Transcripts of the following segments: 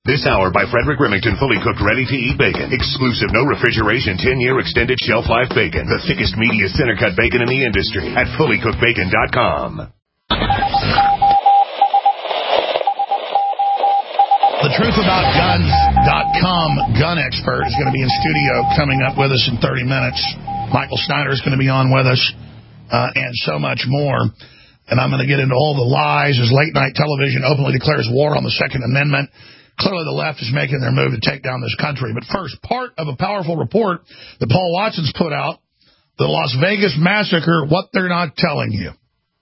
This hour by Frederick Remington, fully cooked, ready-to-eat bacon. Exclusive, no refrigeration, 10-year extended shelf life bacon. The thickest, meatiest, center-cut bacon in the industry at fullycookedbacon.com. TheTruthAboutGuns.com gun expert is going to be in studio coming up with us in 30 minutes. Michael Snyder is going to be on with us, and so much more. And I'm going to get into all the lies as late-night television openly declares war on the Second Amendment. Clearly the left is making their move to take down this country. But first, part of a powerful report that Paul Watson's put out, the Las Vegas massacre, what they're not telling you.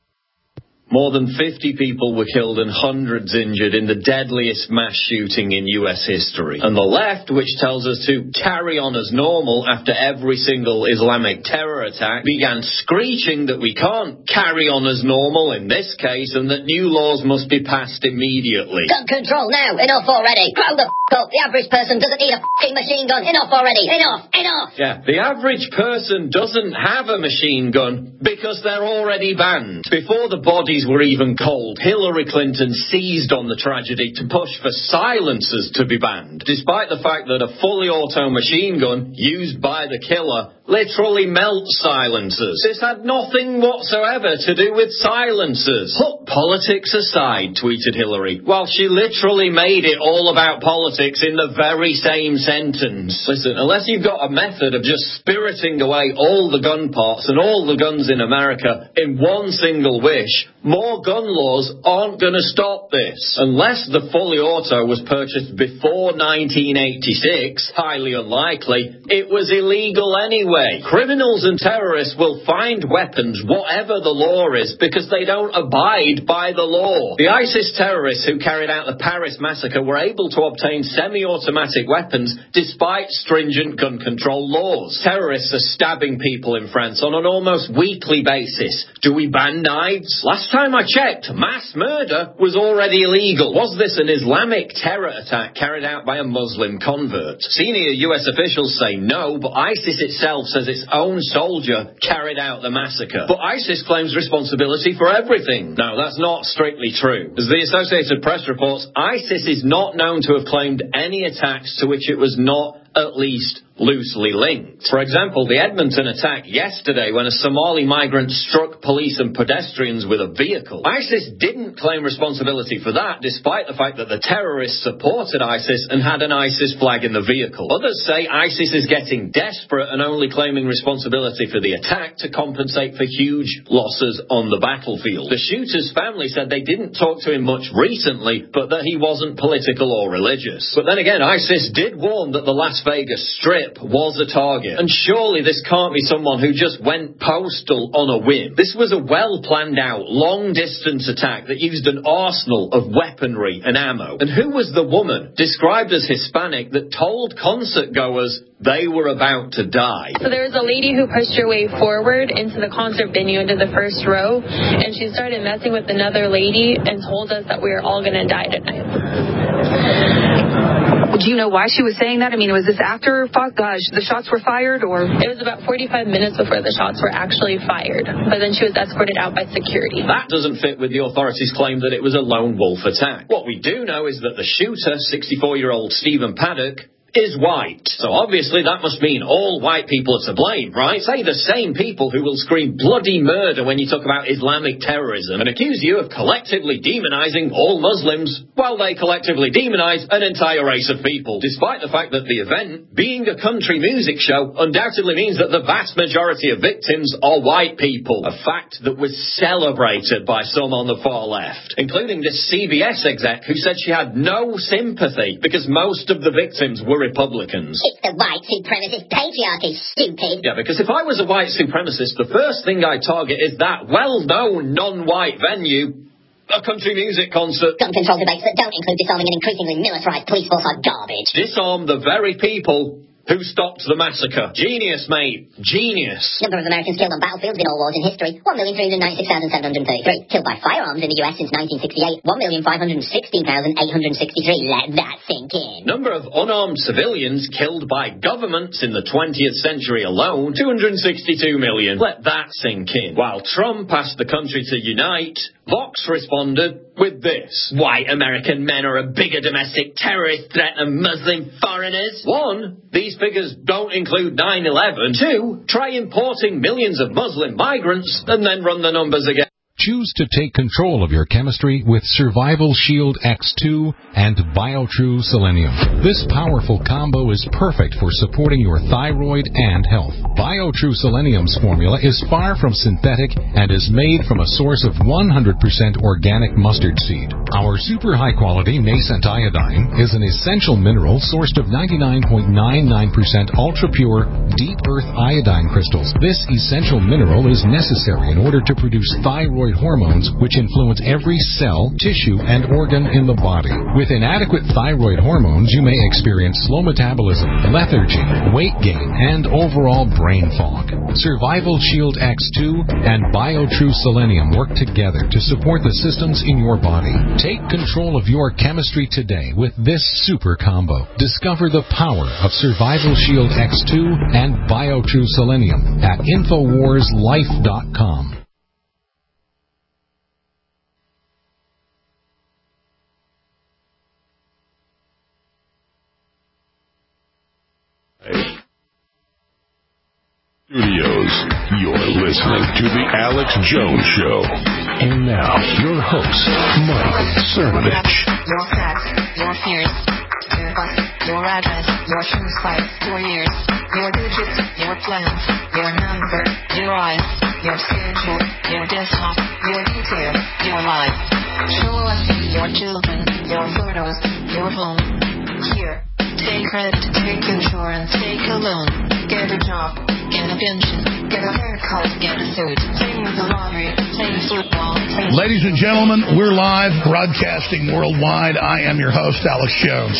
More than 50 people were killed and hundreds injured in the deadliest mass shooting in U.S. history. And the left, which tells us to carry on as normal after every single Islamic terror attack, began screeching that we can't carry on as normal in this case and that new laws must be passed immediately. Gun control now! Enough already! Grow the up! The average person doesn't need a machine gun! Enough already! Enough! Enough! Yeah, the average person doesn't have a machine gun because they're already banned. Before the bodies were even cold, Hillary Clinton seized on the tragedy to push for silencers to be banned, despite the fact that a fully auto machine gun used by the killer literally melts silencers. This had nothing whatsoever to do with silencers. Put politics aside, tweeted Hillary, while she literally made it all about politics in the very same sentence. Listen, unless you've got a method of just spiriting away all the gun parts and all the guns in America in one single wish, more gun laws aren't going to stop this. Unless the fully auto was purchased before 1986, highly unlikely, it was illegal anyway. Criminals and terrorists will find weapons, whatever the law is, because they don't abide by the law. The ISIS terrorists who carried out the Paris massacre were able to obtain semi-automatic weapons despite stringent gun control laws. Terrorists are stabbing people in France on an almost weekly basis. Do we ban knives? Last time I checked, mass murder was already illegal. Was this an Islamic terror attack carried out by a Muslim convert? Senior US officials say no, but ISIS itself says its own soldier carried out the massacre. But ISIS claims responsibility for everything. No, that's not strictly true. As the Associated Press reports, ISIS is not known to have claimed any attacks to which it was not at least loosely linked. For example, the Edmonton attack yesterday when a Somali migrant struck police and pedestrians with a vehicle. ISIS didn't claim responsibility for that, despite the fact that the terrorists supported ISIS and had an ISIS flag in the vehicle. Others say ISIS is getting desperate and only claiming responsibility for the attack to compensate for huge losses on the battlefield. The shooter's family said they didn't talk to him much recently, but that he wasn't political or religious. But then again, ISIS did warn that the Las Vegas Strip was a target. And surely this can't be someone who just went postal on a whim. This was a well-planned out, long-distance attack that used an arsenal of weaponry and ammo. And who was the woman, described as Hispanic, that told concert-goers they were about to die? So there was a lady who pushed her way forward into the concert venue, into the first row, and she started messing with another lady and told us that we were all going to die tonight. Do you know why she was saying that? I mean, was this after the shots were fired, or? It was about 45 minutes before the shots were actually fired, but then she was escorted out by security. That doesn't fit with the authorities' claim that it was a lone wolf attack. What we do know is that the shooter, 64-year-old Stephen Paddock, is white. So obviously that must mean all white people are to blame, right? Say the same people who will scream bloody murder when you talk about Islamic terrorism and accuse you of collectively demonizing all Muslims while they collectively demonize an entire race of people, despite the fact that the event, being a country music show, undoubtedly means that the vast majority of victims are white people, a fact that was celebrated by some on the far left, including this CBS exec who said she had no sympathy because most of the victims were Republicans. It's the white supremacist patriarchy, stupid. Yeah, because if I was a white supremacist, the first thing I'd target is that well-known non-white venue, a country music concert. Gun control debates that don't include disarming an increasingly militarized police force are garbage. Disarm the very people Who stopped the massacre? Genius, mate. Genius. Number of Americans killed on battlefields in all wars in history, 1,396,733. Killed by firearms in the US since 1968, 1,516,863. Let that sink in. Number of unarmed civilians killed by governments in the 20th century alone, 262 million. Let that sink in. While Trump asked the country to unite, Vox responded with this. White American men are a bigger domestic terrorist threat than Muslim foreigners. 1, these figures don't include 9/11. 2, try importing millions of Muslim migrants and then run the numbers again. Choose to take control of your chemistry with Survival Shield X2 and BioTrue Selenium. This powerful combo is perfect for supporting your thyroid and health. BioTrue Selenium's formula is far from synthetic and is made from a source of 100% organic mustard seed. Our super high-quality nascent iodine is an essential mineral sourced of 99.99% ultra-pure, deep earth iodine crystals. This essential mineral is necessary in order to produce thyroid hormones, which influence every cell, tissue, and organ in the body. With inadequate thyroid hormones, you may experience slow metabolism, lethargy, weight gain, and overall brain fog. Survival Shield X2 and BioTrue Selenium work together to support the systems in your body. Take control of your chemistry today with this super combo. Discover the power of Survival Shield X2 and BioTrue Selenium at InfoWarsLife.com. Studios, you're listening to The Alex Jones Show. And now, your host, Mike Cernovich. Your facts, your fears, your bus, your address, your shoe size, your years, your digits, your plans, your number, your eyes, your schedule, your desktop, your detail, your life. Show us your children, your photos, your home. Here, take credit, take insurance, take a loan, get a job. Get a pension, get a haircut, get a suit, play the lottery, play football. Ladies and gentlemen, we're live, broadcasting worldwide. I am your host, Alex Jones.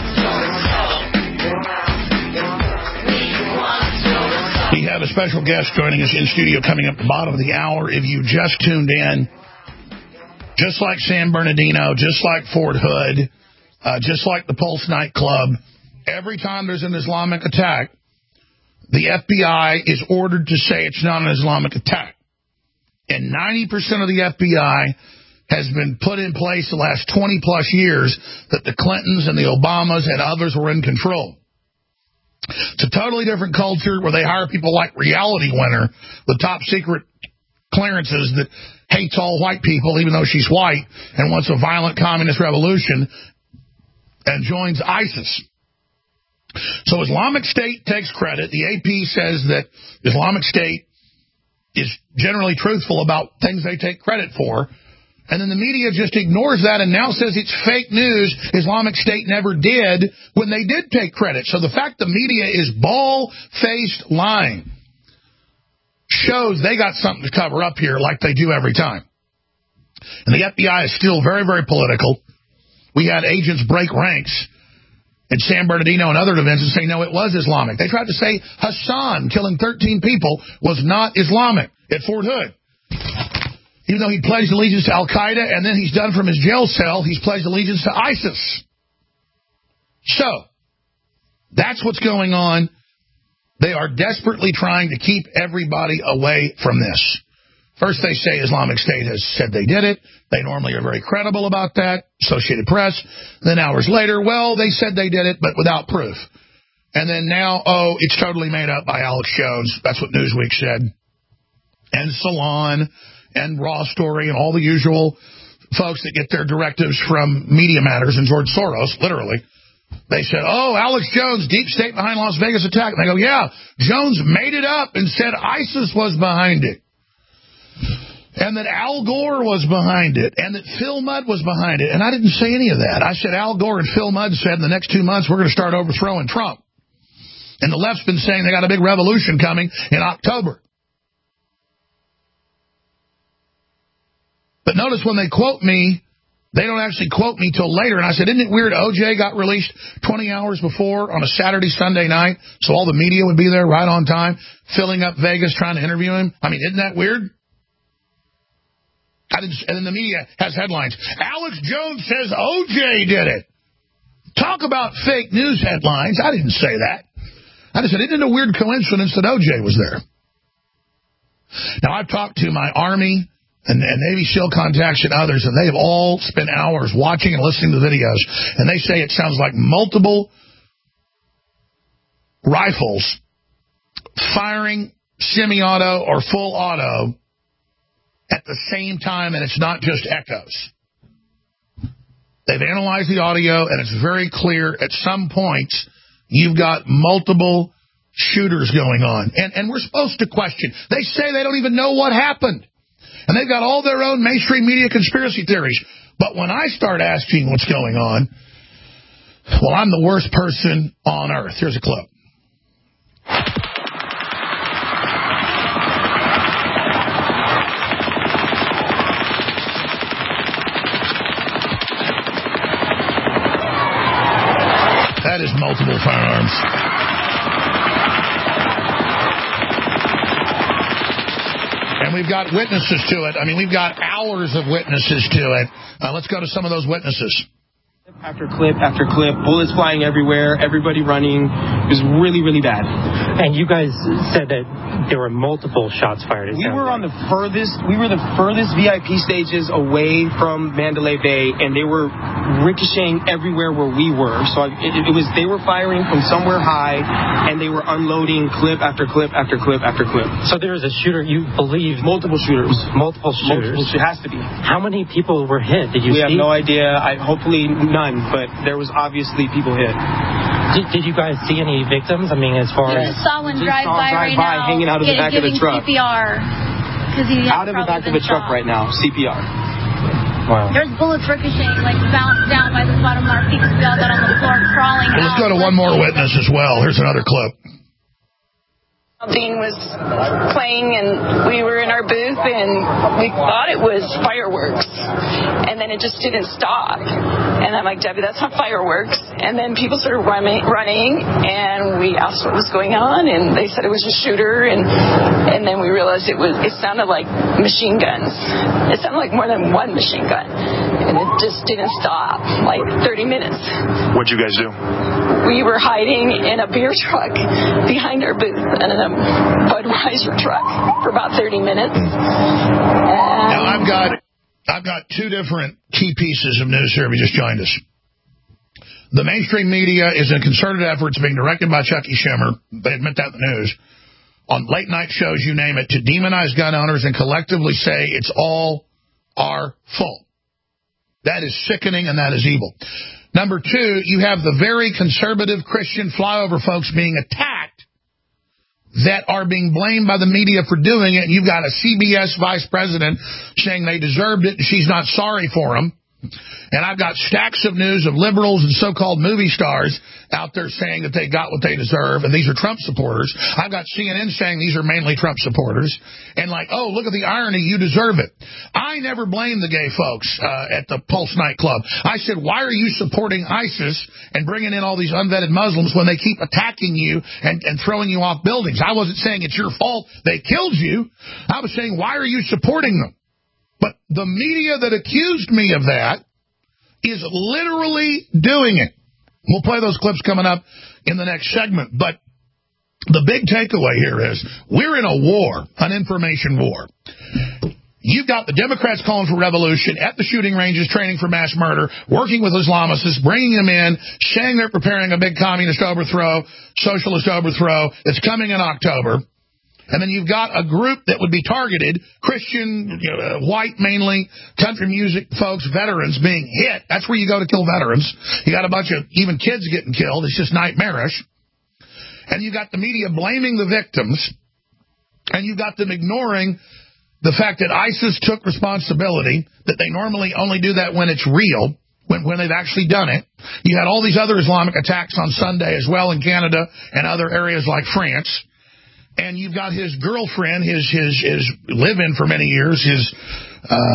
We have a special guest joining us in studio coming up at the bottom of the hour. If you just tuned in, just like San Bernardino, just like Fort Hood, just like the Pulse nightclub, every time there's an Islamic attack, the FBI is ordered to say it's not an Islamic attack. And 90% of the FBI has been put in place the last 20-plus years that the Clintons and the Obamas and others were in control. It's a totally different culture where they hire people like Reality Winner with top-secret clearances that hates all white people, even though she's white, and wants a violent communist revolution, and joins ISIS. So Islamic State takes credit. The AP says that Islamic State is generally truthful about things they take credit for. And then the media just ignores that and now says it's fake news. Islamic State never did when they did take credit. So the fact the media is bald-faced lying shows they got something to cover up here like they do every time. And the FBI is still very, very political. We had agents break ranks in San Bernardino and other events and say, no, it was Islamic. They tried to say Hassan killing 13 people was not Islamic at Fort Hood. Even though he pledged allegiance to Al-Qaeda and then he's done from his jail cell, he's pledged allegiance to ISIS. So, that's what's going on. They are desperately trying to keep everybody away from this. First, they say Islamic State has said they did it. They normally are very credible about that. Associated Press. Then hours later, well, they said they did it, but without proof. And then now, oh, it's totally made up by Alex Jones. That's what Newsweek said. And Salon and Raw Story and all the usual folks that get their directives from Media Matters and George Soros, literally. They said, oh, Alex Jones, deep state behind Las Vegas attack. And they go, yeah, Jones made it up and said ISIS was behind it. And that Al Gore was behind it, and that Phil Mudd was behind it. And I didn't say any of that. I said Al Gore and Phil Mudd said in the next 2 months we're going to start overthrowing Trump. And the left's been saying they got a big revolution coming in October. But notice when they quote me They don't actually quote me till later. And I said, isn't it weird OJ got released 20 hours before on a Saturday, Sunday night, so all the media would be there right on time, filling up Vegas trying to interview him? I mean, isn't that weird? And then the media has headlines. Alex Jones says OJ did it. Talk about fake news headlines. I didn't say that. I just said, isn't it a weird coincidence that OJ was there? Now, I've talked to my Army and Navy SEAL contacts and others, and they have all spent hours watching and listening to videos, and they say it sounds like multiple rifles firing semi-auto or full auto at the same time, and it's not just echoes. They've analyzed the audio, and it's very clear at some points you've got multiple shooters going on. And we're supposed to question. They say they don't even know what happened. And they've got all their own mainstream media conspiracy theories. But when I start asking what's going on, well, I'm the worst person on earth. Here's a clip. That is multiple firearms. And we've got witnesses to it. I mean, we've got hours of witnesses to it. Let's go to some of those witnesses. After clip after clip, bullets flying everywhere, everybody running. It was really, really bad. And you guys said that there were multiple shots fired. We were the furthest VIP stages away from Mandalay Bay, and they were ricocheting everywhere where we were. So they were firing from somewhere high, and they were unloading clip after clip after clip after clip. So there was a shooter, you believe? Multiple shooters. Multiple shooters. It has to be. How many people were hit? Did you see? We have no idea. Hopefully none, but there was obviously people hit. Did you guys see any victims? I mean, as far as... I saw one drive by right now, hanging out of the back of the truck. CPR. Out of the back of the truck right now, CPR. Wow. There's bullets ricocheting, like bounced down by the bottom of our feet. We all got on the floor crawling out. Let's go to one more witness as well. Here's another clip. Dean was playing, and we were in our booth, and we thought it was fireworks, and then it just didn't stop. And I'm like, Debbie, that's not fireworks. And then people started running, and we asked what was going on, and they said it was a shooter, and then we realized it sounded like machine guns. It sounded like more than one machine gun, and it just didn't stop, like 30 minutes. What'd you guys do? We were hiding in a beer truck behind our booth, and in a Budweiser truck for about 30 minutes. Now, I've got two different key pieces of news here if you just joined us. The mainstream media is in concerted efforts being directed by Chucky Schumer, they admit that in the news, on late night shows, you name it, to demonize gun owners and collectively say it's all our fault. That is sickening and that is evil. Number two, you have the very conservative Christian flyover folks being attacked that are being blamed by the media for doing it. And you've got a CBS vice president saying they deserved it and she's not sorry for them. And I've got stacks of news of liberals and so-called movie stars out there saying that they got what they deserve, and these are Trump supporters. I've got CNN saying these are mainly Trump supporters. And like, oh, look at the irony, you deserve it. I never blamed the gay folks at the Pulse nightclub. I said, why are you supporting ISIS and bringing in all these unvetted Muslims when they keep attacking you and throwing you off buildings? I wasn't saying it's your fault they killed you. I was saying, why are you supporting them? But the media that accused me of that is literally doing it. We'll play those clips coming up in the next segment. But the big takeaway here is we're in a war, an information war. You've got the Democrats calling for revolution at the shooting ranges, training for mass murder, working with Islamists, bringing them in, saying they're preparing a big communist overthrow, socialist overthrow that's coming in October. And then you've got a group that would be targeted, Christian, white mainly, country music folks, veterans being hit. That's where you go to kill veterans. You got a bunch of even kids getting killed. It's just nightmarish. And you've got the media blaming the victims. And you've got them ignoring the fact that ISIS took responsibility, that they normally only do that when it's real, when they've actually done it. You had all these other Islamic attacks on Sunday as well in Canada and other areas like France. And you've got his girlfriend, his live-in for many years, his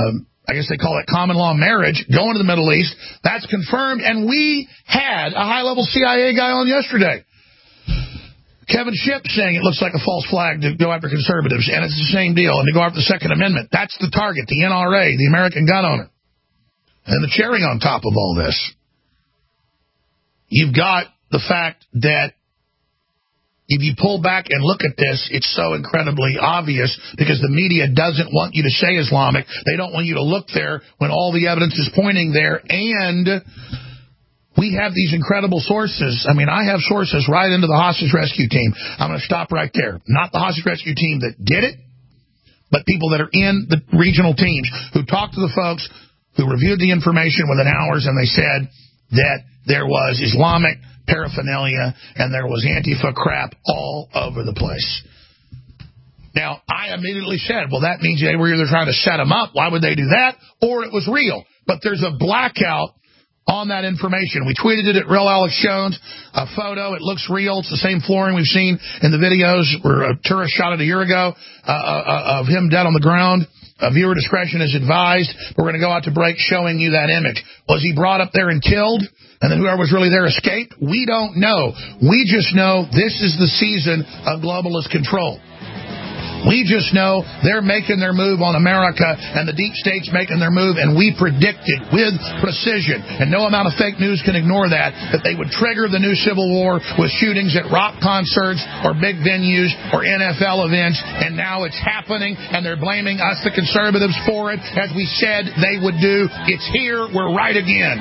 I guess they call it common law marriage, going to the Middle East. That's confirmed, and we had a high-level CIA guy on yesterday, Kevin Shipp, saying it looks like a false flag to go after conservatives, and it's the same deal, and to go after the Second Amendment. That's the target, the NRA, the American gun owner. And the cherry on top of all this, you've got the fact that if you pull back and look at this, it's so incredibly obvious because the media doesn't want you to say Islamic. They don't want you to look there when all the evidence is pointing there. And we have these incredible sources. I mean, I have sources right into the hostage rescue team. I'm going to stop right there. Not the hostage rescue team that did it, but people that are in the regional teams who talked to the folks who reviewed the information within hours, and they said that there was Islamic paraphernalia and there was Antifa crap all over the place. Now, I immediately said, well, that means they were either trying to set them up. Why would they do that? Or it was real. But there's a blackout on that information. We tweeted it at Real Alex Jones, a photo. It looks real. It's the same flooring we've seen in the videos where a tourist shot it a year ago of him dead on the ground. Viewer discretion is advised. We're going to go out to break showing you that image. Was he brought up there and killed? And then whoever was really there escaped? We don't know. We just know this is the season of globalist control. We just know they're making their move on America, and the deep state's making their move, and we predicted with precision, and no amount of fake news can ignore that they would trigger the new civil war with shootings at rock concerts or big venues or NFL events, and now it's happening, and they're blaming us, the conservatives, for it, as we said they would do. It's here. We're right again.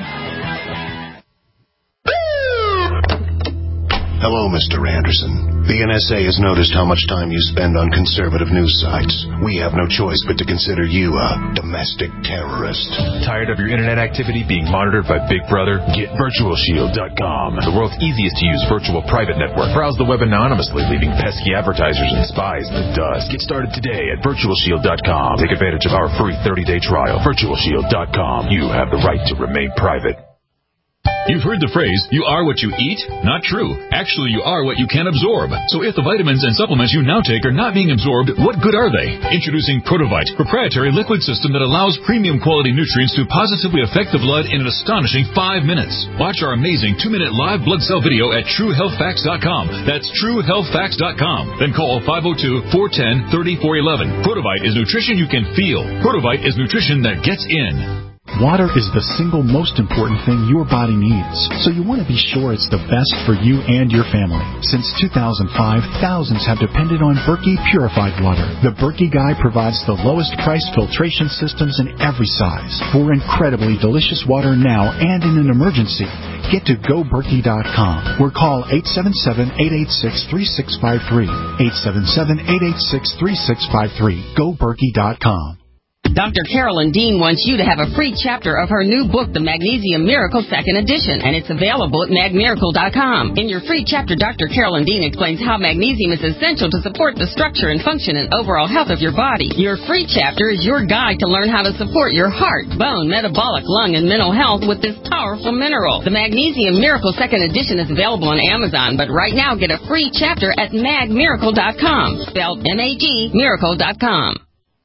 Hello, Mr. Anderson. The NSA has noticed how much time you spend on conservative news sites. We have no choice but to consider you a domestic terrorist. Tired of your internet activity being monitored by Big Brother? Get VirtualShield.com, the world's easiest to use virtual private network. Browse the web anonymously, leaving pesky advertisers and spies in the dust. Get started today at VirtualShield.com. Take advantage of our free 30-day trial. VirtualShield.com. You have the right to remain private. You've heard the phrase, you are what you eat? Not true. Actually, you are what you can absorb. So if the vitamins and supplements you now take are not being absorbed, what good are they? Introducing Protovite, proprietary liquid system that allows premium quality nutrients to positively affect the blood in an astonishing 5 minutes. Watch our amazing 2-minute live blood cell video at TrueHealthFacts.com. That's TrueHealthFacts.com. Then call 502-410-3411. Protovite is nutrition you can feel. Protovite is nutrition that gets in. Water is the single most important thing your body needs, so you want to be sure it's the best for you and your family. Since 2005, thousands have depended on Berkey purified water. The Berkey Guy provides the lowest price filtration systems in every size. For incredibly delicious water now and in an emergency, get to GoBerkey.com or call 877-886-3653. 877-886-3653. GoBerkey.com. Dr. Carolyn Dean wants you to have a free chapter of her new book, The Magnesium Miracle 2nd Edition, and it's available at magmiracle.com. In your free chapter, Dr. Carolyn Dean explains how magnesium is essential to support the structure and function and overall health of your body. Your free chapter is your guide to learn how to support your heart, bone, metabolic, lung, and mental health with this powerful mineral. The Magnesium Miracle 2nd Edition is available on Amazon, but right now get a free chapter at magmiracle.com, spelled M-A-G, miracle.com.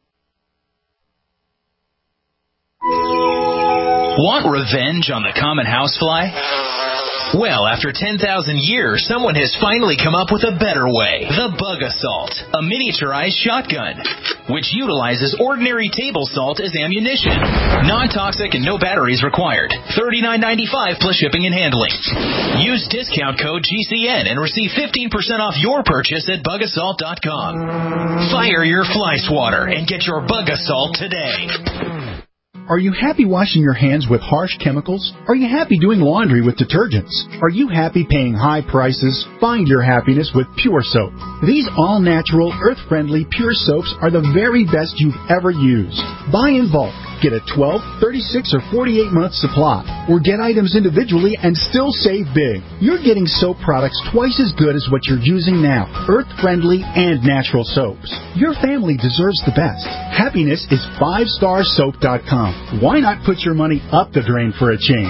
Want revenge on the common housefly? Well, after 10,000 years, someone has finally come up with a better way. The Bug Assault, a miniaturized shotgun, which utilizes ordinary table salt as ammunition. Non-toxic and no batteries required. $39.95 plus shipping and handling. Use discount code GCN and receive 15% off your purchase at bugassault.com. Fire your fly swatter and get your Bug Assault today. Are you happy washing your hands with harsh chemicals? Are you happy doing laundry with detergents? Are you happy paying high prices? Find your happiness with Pure Soap. These all-natural, earth-friendly Pure Soaps are the very best you've ever used. Buy in bulk. Get a 12, 36, or 48-month supply, or get items individually and still save big. You're getting soap products twice as good as what you're using now, earth-friendly and natural soaps. Your family deserves the best. Happiness is 5starsoap.com. Why not put your money up the drain for a change?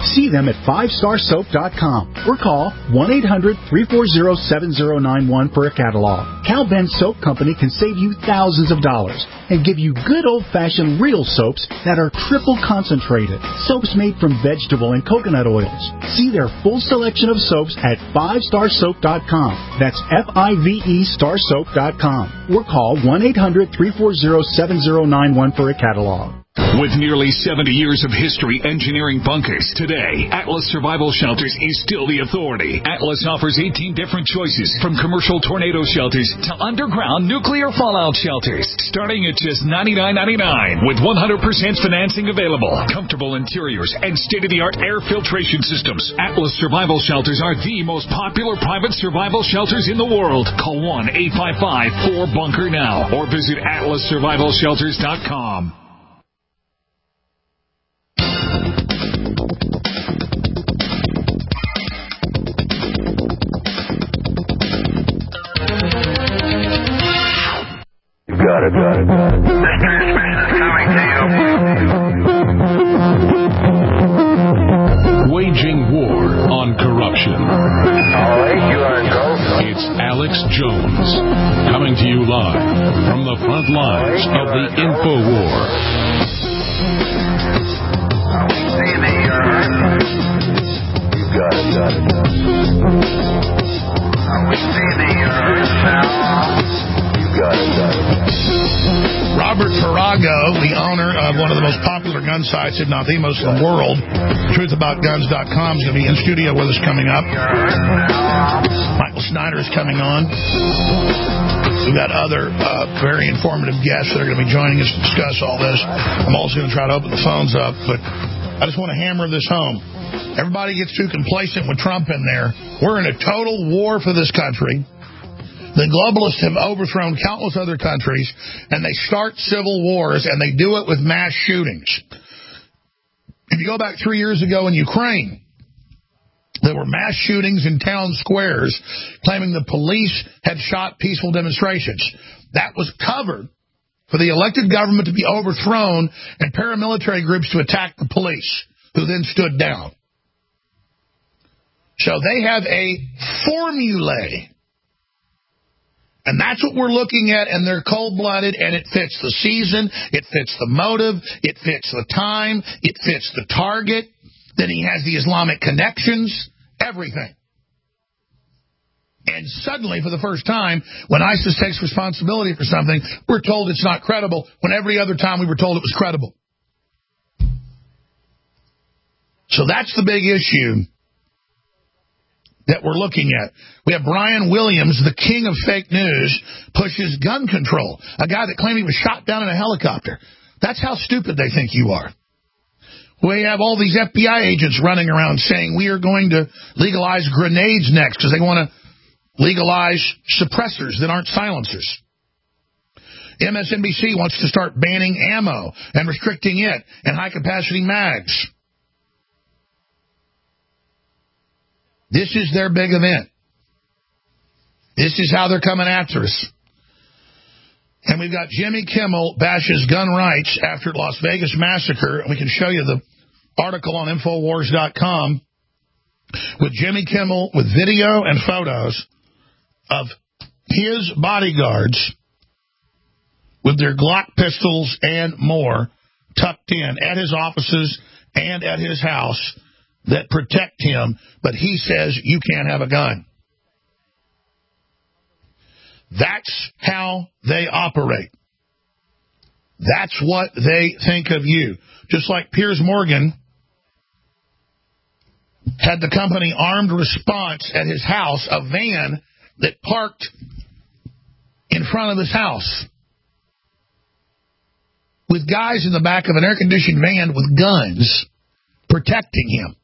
See them at 5starsoap.com or call 1-800-340-7091 for a catalog. Cal Ben Soap Company can save you thousands of dollars and give you good old-fashioned real soaps that are triple concentrated. Soaps made from vegetable and coconut oils. See their full selection of soaps at 5starsoap.com. That's F-I-V-E starsoap.com. Or call 1-800-340-7091 for a catalog. With nearly 70 years of history engineering bunkers, today, Atlas Survival Shelters is still the authority. Atlas offers 18 different choices, from commercial tornado shelters to underground nuclear fallout shelters, starting at just $99.99 with 100% financing available. Comfortable interiors and state-of-the-art air filtration systems. Atlas Survival Shelters are the most popular private survival shelters in the world. Call 1-855-4BUNKER now or visit atlassurvivalshelters.com. Got it. This transmission is coming to you. Waging war on corruption. All right, you are go. It's Alex Jones, coming to you live from the front lines of the info war. We see the you got it. We see the now. Got it. Robert Farago, the owner of one of the most popular gun sites, if not the most in the world, truthaboutguns.com, is going to be in studio with us coming up. Michael Snyder is coming on. We've got other very informative guests that are going to be joining us to discuss all this. I'm also going to try to open the phones up, but I just want to hammer this home. Everybody gets too complacent with Trump in there. We're in a total war for this country. The globalists have overthrown countless other countries, and they start civil wars, and they do it with mass shootings. If you go back 3 years ago in Ukraine, there were mass shootings in town squares claiming the police had shot peaceful demonstrations. That was covered for the elected government to be overthrown and paramilitary groups to attack the police, who then stood down. So they have a formulae. And that's what we're looking at, and they're cold-blooded, and it fits the season, it fits the motive, it fits the time, it fits the target. Then he has the Islamic connections, everything. And suddenly, for the first time, when ISIS takes responsibility for something, we're told it's not credible, when every other time we were told it was credible. So that's the big issue that we're looking at. We have Brian Williams, the king of fake news, pushes gun control. A guy that claimed he was shot down in a helicopter. That's how stupid they think you are. We have all these FBI agents running around saying we are going to legalize grenades next because they want to legalize suppressors that aren't silencers. MSNBC wants to start banning ammo and restricting it and high-capacity mags. This is their big event. This is how they're coming after us. And we've got Jimmy Kimmel bashes gun rights after Las Vegas massacre. And we can show you the article on Infowars.com with Jimmy Kimmel with video and photos of his bodyguards with their Glock pistols and more tucked in at his offices and at his house that protect him, but he says you can't have a gun. That's how they operate. That's what they think of you. Just like Piers Morgan had the company Armed Response at his house, a van that parked in front of his house with guys in the back of an air-conditioned van with guns protecting him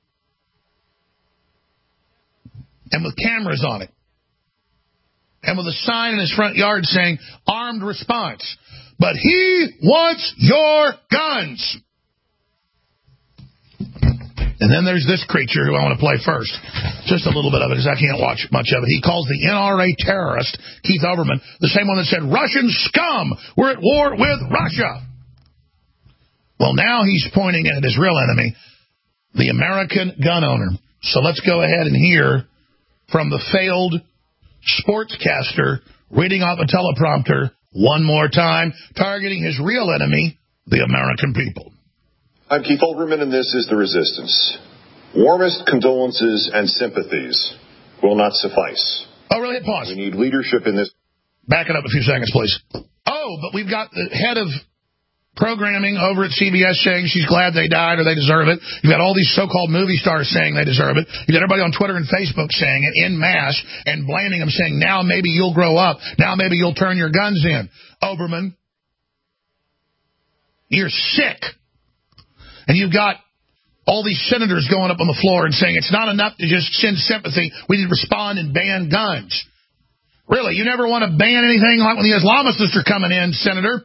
and with cameras on it and with a sign in his front yard saying Armed Response. But he wants your guns. And then there's this creature who I want to play first. Just a little bit of it, because I can't watch much of it. He calls the NRA terrorist, Keith Olbermann, the same one that said, Russian scum, we're at war with Russia. Well, now he's pointing at his real enemy, the American gun owner. So let's go ahead and hear from the failed sportscaster reading off a teleprompter one more time, targeting his real enemy, the American people. I'm Keith Olbermann, and this is The Resistance. Warmest condolences and sympathies will not suffice. Oh, really? Hit pause. We need leadership in this. Back it up a few seconds, please. Oh, but we've got the head of programming over at CBS saying she's glad they died or they deserve it. You've got all these so-called movie stars saying they deserve it. You've got everybody on Twitter and Facebook saying it en masse and blaming them, saying, now maybe you'll grow up. Now maybe you'll turn your guns in. Olbermann, you're sick. And you've got all these senators going up on the floor and saying it's not enough to just send sympathy. We need to respond and ban guns. Really, you never want to ban anything like when the Islamists are coming in, Senator?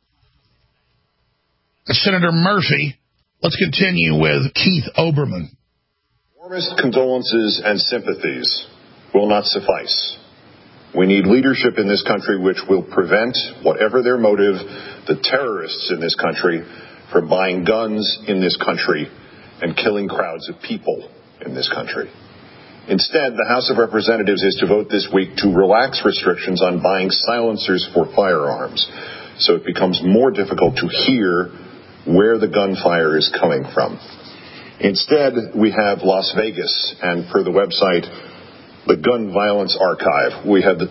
Senator Murphy. Let's continue with Keith Olbermann. Warmest condolences and sympathies will not suffice. We need leadership in this country which will prevent, whatever their motive, the terrorists in this country from buying guns in this country and killing crowds of people in this country. Instead, the House of Representatives is to vote this week to relax restrictions on buying silencers for firearms, so it becomes more difficult to hear where the gunfire is coming from. Instead, we have Las Vegas, and per the website, the Gun Violence Archive, we have the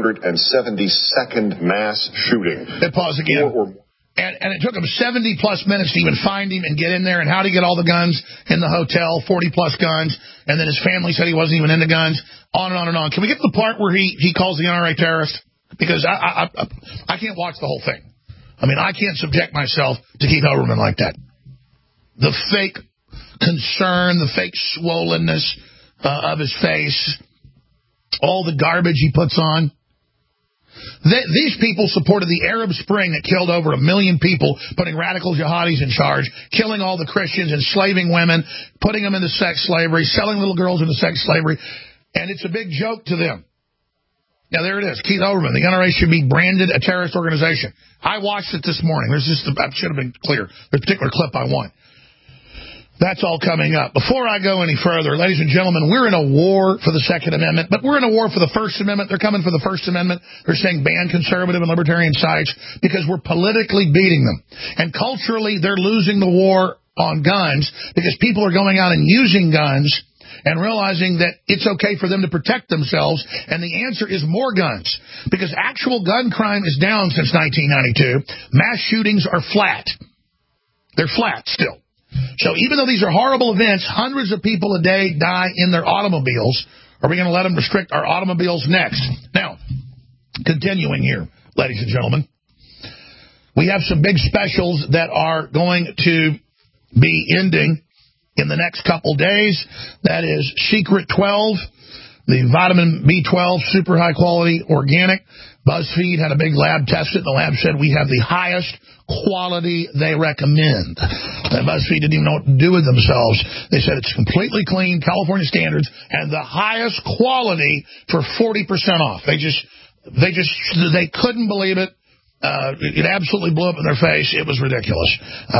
272nd mass shooting. Pause again. And it took him 70-plus minutes to even find him and get in there, and how to get all the guns in the hotel, 40-plus guns, and then his family said he wasn't even into guns, on and on and on. Can we get to the part where he calls the NRA terrorist? Because I can't watch the whole thing. I mean, I can't subject myself to Keith Olbermann like that. The fake concern, the fake swollenness of his face, all the garbage he puts on. These people supported the Arab Spring that killed over 1 million people, putting radical jihadis in charge, killing all the Christians, enslaving women, putting them into sex slavery, selling little girls into sex slavery, and it's a big joke to them. Now, there it is. Keith Olbermann, the NRA should be branded a terrorist organization. I watched it this morning. I should have been clear. There's a particular clip I want. That's all coming up. Before I go any further, ladies and gentlemen, we're in a war for the Second Amendment, but we're in a war for the First Amendment. They're coming for the First Amendment. They're saying ban conservative and libertarian sites because we're politically beating them. And culturally, they're losing the war on guns because people are going out and using guns and realizing that it's okay for them to protect themselves, and the answer is more guns. Because actual gun crime is down since 1992. Mass shootings are flat. They're flat still. So even though these are horrible events, hundreds of people a day die in their automobiles. Are we going to let them restrict our automobiles next? Now, continuing here, ladies and gentlemen, we have some big specials that are going to be ending in the next couple days. That is Secret 12, the vitamin B12, super high quality organic. BuzzFeed had a big lab test it, and the lab said we have the highest quality they recommend. And BuzzFeed didn't even know what to do with themselves. They said it's completely clean, California standards, and the highest quality for 40% off. They couldn't believe it. It absolutely blew up in their face. It was ridiculous.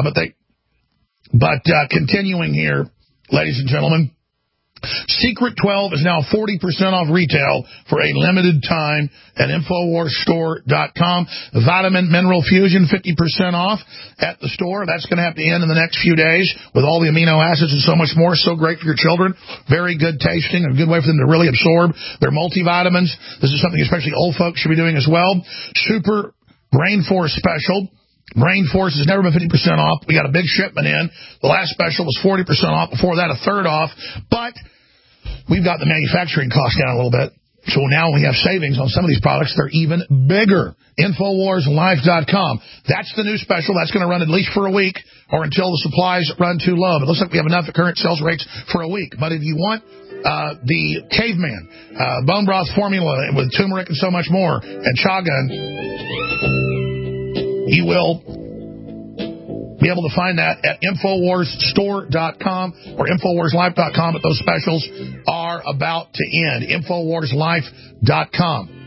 But continuing here, ladies and gentlemen, Secret 12 is now 40% off retail for a limited time at InfoWarsStore.com. Vitamin Mineral Fusion, 50% off at the store. That's going to have to end in the next few days with all the amino acids and so much more. So great for your children. Very good tasting. A good way for them to really absorb their multivitamins. This is something especially old folks should be doing as well. Super Brain Force Special. Brain Force has never been 50% off. We got a big shipment in. The last special was 40% off. Before that, a third off. But we've got the manufacturing cost down a little bit. So now we have savings on some of these products. They're even bigger. InfoWarsLife.com. That's the new special. That's going to run at least for a week or until the supplies run too low. It looks like we have enough at current sales rates for a week. But if you want the Caveman bone broth formula with turmeric and so much more and Chagan, you will be able to find that at InfoWarsStore.com or InfoWarsLife.com, but those specials are about to end. InfoWarsLife.com.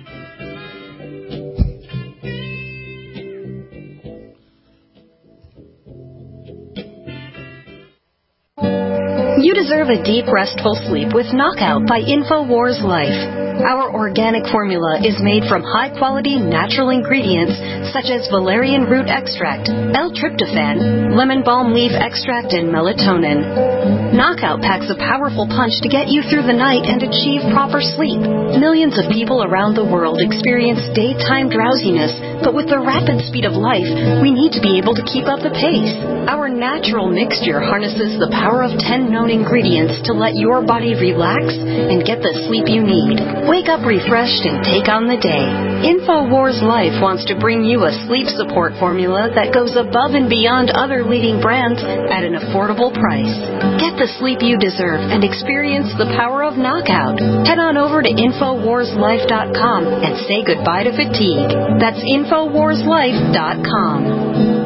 You deserve a deep, restful sleep with Knockout by InfoWars Life. Our organic formula is made from high-quality natural ingredients such as valerian root extract, L-tryptophan, lemon balm leaf extract, and melatonin. Knockout packs a powerful punch to get you through the night and achieve proper sleep. Millions of people around the world experience daytime drowsiness, but with the rapid speed of life, we need to be able to keep up the pace. Our natural mixture harnesses the power of 10 known ingredients to let your body relax and get the sleep you need. Wake up refreshed and take on the day. InfoWars Life wants to bring you a sleep support formula that goes above and beyond other leading brands at an affordable price. Get the sleep you deserve and experience the power of Knockout. Head on over to InfoWarsLife.com and say goodbye to fatigue. That's InfoWarsLife.com.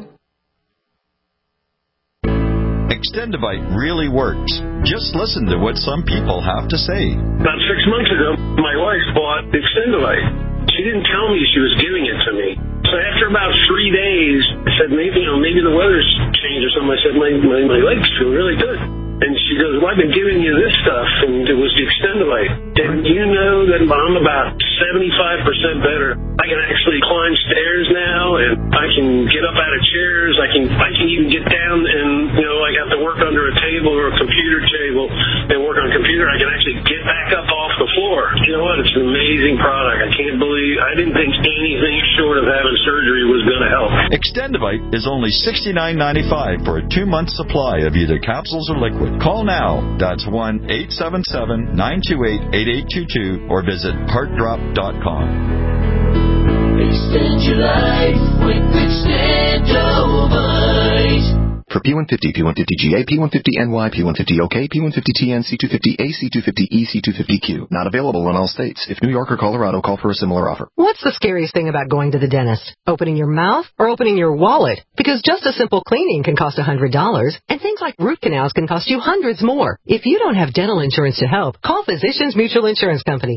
Extendivite really works. Just listen to what some people have to say. About 6 months ago, my wife bought Extendivite. She didn't tell me she was giving it to me. So after about 3 days, I said, maybe the weather's changed or something. I said, my legs feel really good. And she goes, well, I've been giving you this stuff, and it was the Extendivite. And you know that I'm about 75% better. I can actually climb stairs now, and I can get up out of chairs. I can even get down and, I have to work under a table or a computer table and work on a computer. I can actually get back up off the floor. You know what? It's an amazing product. I didn't think anything short of having surgery was going to help. Extendivite is only $69.95 for a 2-month supply of either capsules or liquid. Call now. That's 1-877-928-8822 or visit heartdrop.com. Extend your life with Extendivite. For P150, P150GA, P150NY, P150OK, P150TN, C250A, C250E, C250Q. Not available in all states. If New York or Colorado, call for a similar offer. What's the scariest thing about going to the dentist? Opening your mouth or opening your wallet? Because just a simple cleaning can cost $100, and things like root canals can cost you hundreds more. If you don't have dental insurance to help, call Physicians Mutual Insurance Company.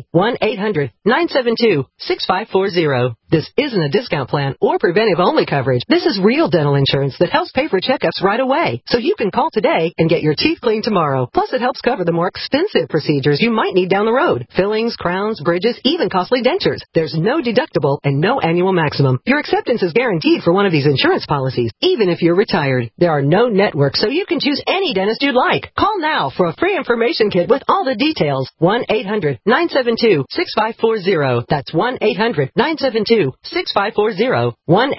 1-800-972-6540. This isn't a discount plan or preventive-only coverage. This is real dental insurance that helps pay for checkups right away. So you can call today and get your teeth cleaned tomorrow. Plus, it helps cover the more expensive procedures you might need down the road. Fillings, crowns, bridges, even costly dentures. There's no deductible and no annual maximum. Your acceptance is guaranteed for one of these insurance policies, even if you're retired. There are no networks, so you can choose any dentist you'd like. Call now for a free information kit with all the details. 1-800-972-6540. That's 1-800-972-6540.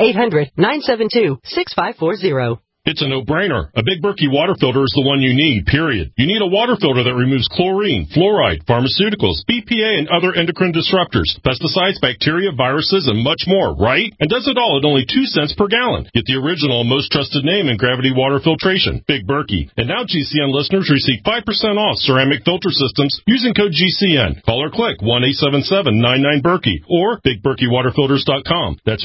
1-800-972-6540. It's a no-brainer. A Big Berkey water filter is the one you need, period. You need a water filter that removes chlorine, fluoride, pharmaceuticals, BPA, and other endocrine disruptors, pesticides, bacteria, viruses, and much more, right? And does it all at only 2 cents per gallon. Get the original and most trusted name in gravity water filtration, Big Berkey. And now GCN listeners receive 5% off ceramic filter systems using code GCN. Call or click 1-877-99-BERKEY or BigBerkeyWaterFilters.com. That's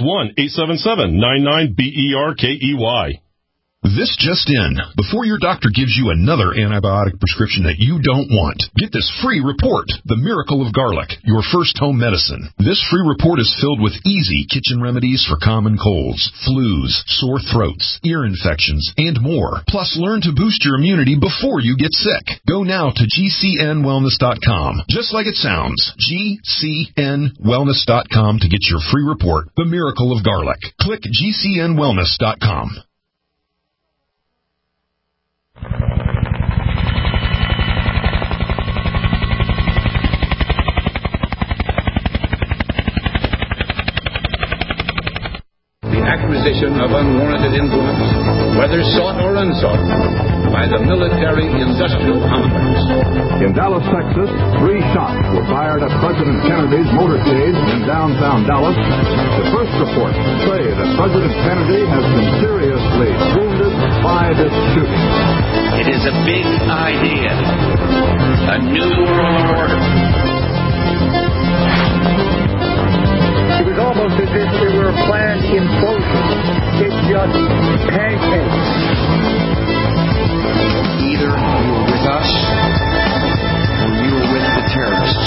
1-877-99-BERKEY. This just in. Before your doctor gives you another antibiotic prescription that you don't want, get this free report, The Miracle of Garlic, your first home medicine. This free report is filled with easy kitchen remedies for common colds, flus, sore throats, ear infections, and more. Plus, learn to boost your immunity before you get sick. Go now to GCNwellness.com. Just like it sounds, GCNwellness.com to get your free report, The Miracle of Garlic. Click GCNwellness.com. The acquisition of unwarranted influence, whether sought or unsought, by the military-industrial complex. In Dallas, Texas, 3 shots were fired at President Kennedy's motorcade in downtown Dallas. The first reports say that President Kennedy has been seriously wounded by this shooting. It is a big idea, a new world order. It was almost as if they were a planned implosion. It just pancaked. Either you were with us or you were with the terrorists.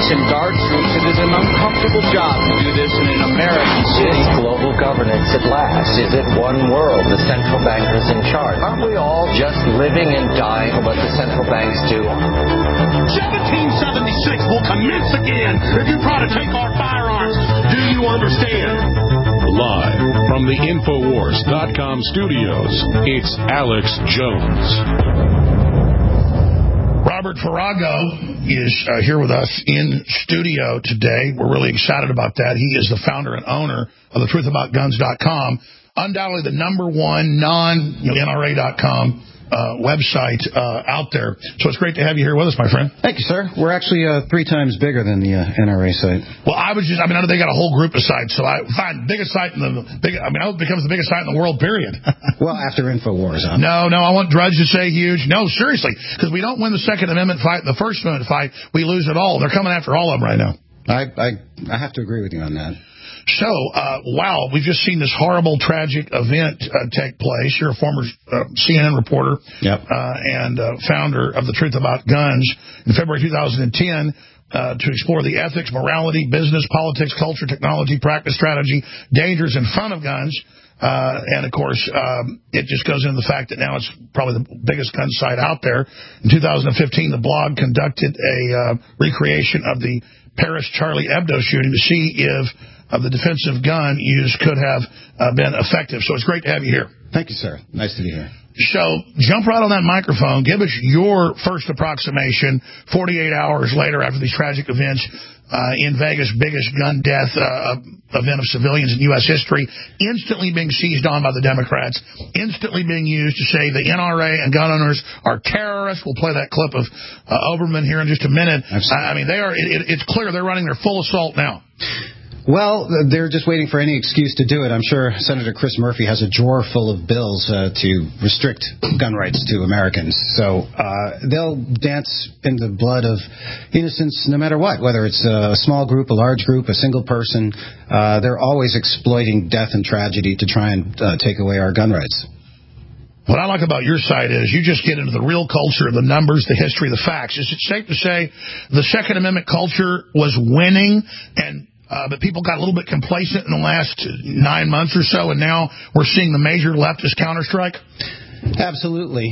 police and guard troops, it is an uncomfortable job to do this in an American city. Is global governance at last? Is it one world? The central bankers in charge? Aren't we all just living and dying of what the central banks do? 1776 will commence again if you try to take our firearms. Do you understand? Live from the Infowars.com studios, it's Alex Jones. Robert Farago is here with us in studio today. We're really excited about that. He is the founder and owner of thetruthaboutguns.com, undoubtedly the number one non-NRA.com website out there. So it's great to have you here with us, my friend. Thank you, sir. We're actually 3 times bigger than the NRA site. Well, I know they got a whole group of sites, so I find biggest site in I hope it becomes the biggest site in the world, period. Well, after InfoWars, huh? No, I want Drudge to say huge. No, seriously, because we don't win the Second Amendment fight, the First Amendment fight, we lose it all. They're coming after all of them right now. I have to agree with you on that. So, wow, we've just seen this horrible, tragic event take place. You're a former CNN reporter and founder of The Truth About Guns in February 2010 to explore the ethics, morality, business, politics, culture, technology, practice, strategy, dangers, and fun of guns. And, of course, it just goes into the fact that now it's probably the biggest gun site out there. In 2015, the blog conducted a recreation of the Paris Charlie Hebdo shooting to see if the defensive gun use could have been effective. So it's great to have you here. Thank you, sir. Nice to be here. So jump right on that microphone. Give us your first approximation 48 hours later after these tragic events in Vegas, biggest gun death event of civilians in U.S. history, instantly being seized on by the Democrats, instantly being used to say the NRA and gun owners are terrorists. We'll play that clip of Oberman here in just a minute. I mean, they are. It's clear they're running their full assault now. Well, they're just waiting for any excuse to do it. I'm sure Senator Chris Murphy has a drawer full of bills to restrict gun rights to Americans. So they'll dance in the blood of innocents no matter what, whether it's a small group, a large group, a single person. They're always exploiting death and tragedy to try and take away our gun rights. What I like about your site is you just get into the real culture, the numbers, the history, the facts. Is it safe to say the Second Amendment culture was winning but people got a little bit complacent in the last 9 months or so, and now we're seeing the major leftist counterstrike? Absolutely.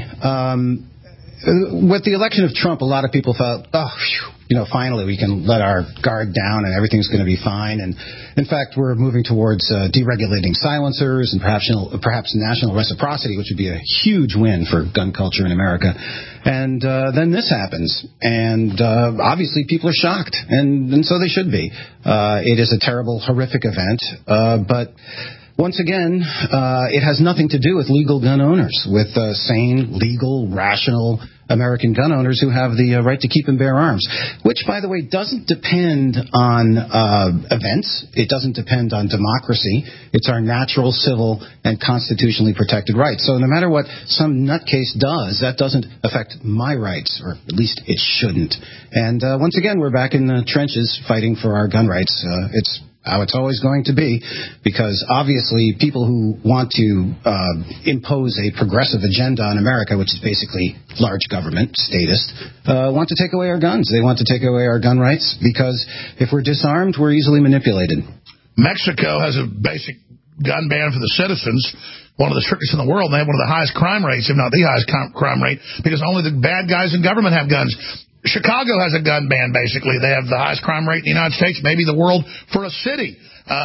With the election of Trump, a lot of people thought, finally we can let our guard down and everything's going to be fine. And in fact, we're moving towards deregulating silencers and perhaps national reciprocity, which would be a huge win for gun culture in America. And then this happens, and obviously people are shocked, and so they should be. It is a terrible, horrific event, but once again, it has nothing to do with legal gun owners, with sane, legal, rational American gun owners who have the right to keep and bear arms, which, by the way, doesn't depend on events. It doesn't depend on democracy. It's our natural, civil, and constitutionally protected rights. So no matter what some nutcase does, that doesn't affect my rights, or at least it shouldn't. And once again, we're back in the trenches fighting for our gun rights. It's how it's always going to be, because obviously people who want to impose a progressive agenda on America, which is basically large government, statist, want to take away our guns. They want to take away our gun rights because if we're disarmed, we're easily manipulated. Mexico has a basic gun ban for the citizens, one of the strictest in the world. They have one of the highest crime rates, if not the highest crime rate, because only the bad guys in government have guns. Chicago has a gun ban, basically. They have the highest crime rate in the United States, maybe the world, for a city.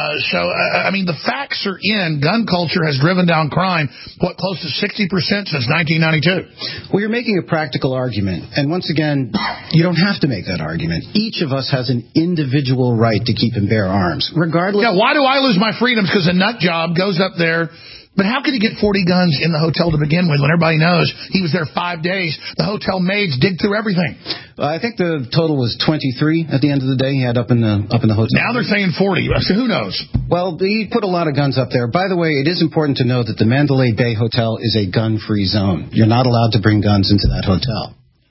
I mean, the facts are in. Gun culture has driven down crime, close to 60% since 1992. Well, you're making a practical argument. And once again, you don't have to make that argument. Each of us has an individual right to keep and bear arms, regardless. Yeah, why do I lose my freedoms? Because a nut job goes up there. But how could he get 40 guns in the hotel to begin with when everybody knows he was there 5 days? The hotel maids dig through everything. I think the total was 23 at the end of the day he had up in the hotel. Now they're saying 40. So who knows? Well, he put a lot of guns up there. By the way, it is important to know that the Mandalay Bay Hotel is a gun-free zone. You're not allowed to bring guns into that hotel.